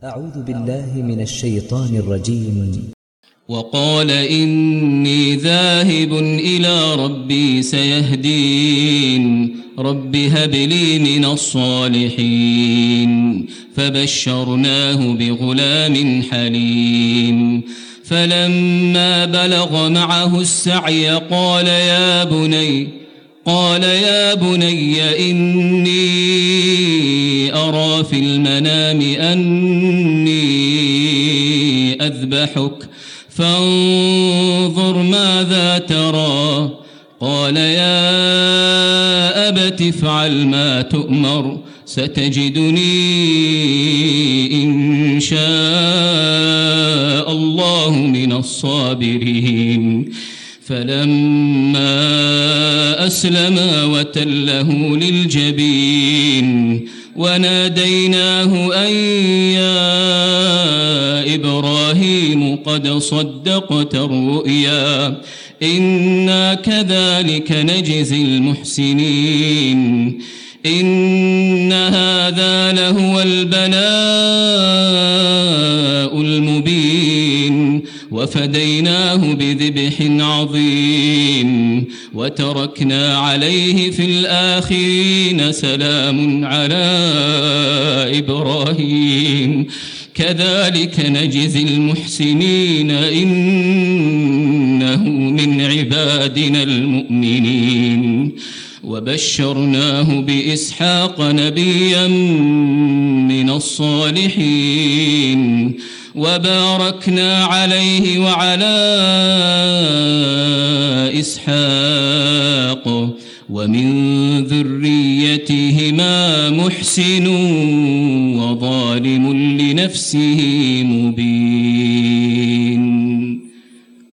أعوذ بالله من الشيطان الرجيم. وقال إني ذاهب إلى ربي سيهدين رب هب لي من الصالحين فبشرناه بغلام حليم فلما بلغ معه السعي قال يا بني إني أرى في المنام أني أذبحك فانظر ماذا ترى قال يا أبت افعل ما تؤمر ستجدني إن شاء الله من الصابرين فلما أسلما وتله للجبين وناديناه أن يا إبراهيم قد صدقت الرؤيا إنا كذلك نجزي المحسنين إن هذا لهو البلاء المبين وفديناه بذبح عظيم وتركنا عليه في الآخرين سلام على إبراهيم كذلك نجزي المحسنين إنه من عبادنا المؤمنين وبشرناه بإسحاق نبيا من الصالحين وباركنا عليه وعلى إسحاق ومن ذريتهما محسن وظالم لنفسه مبين.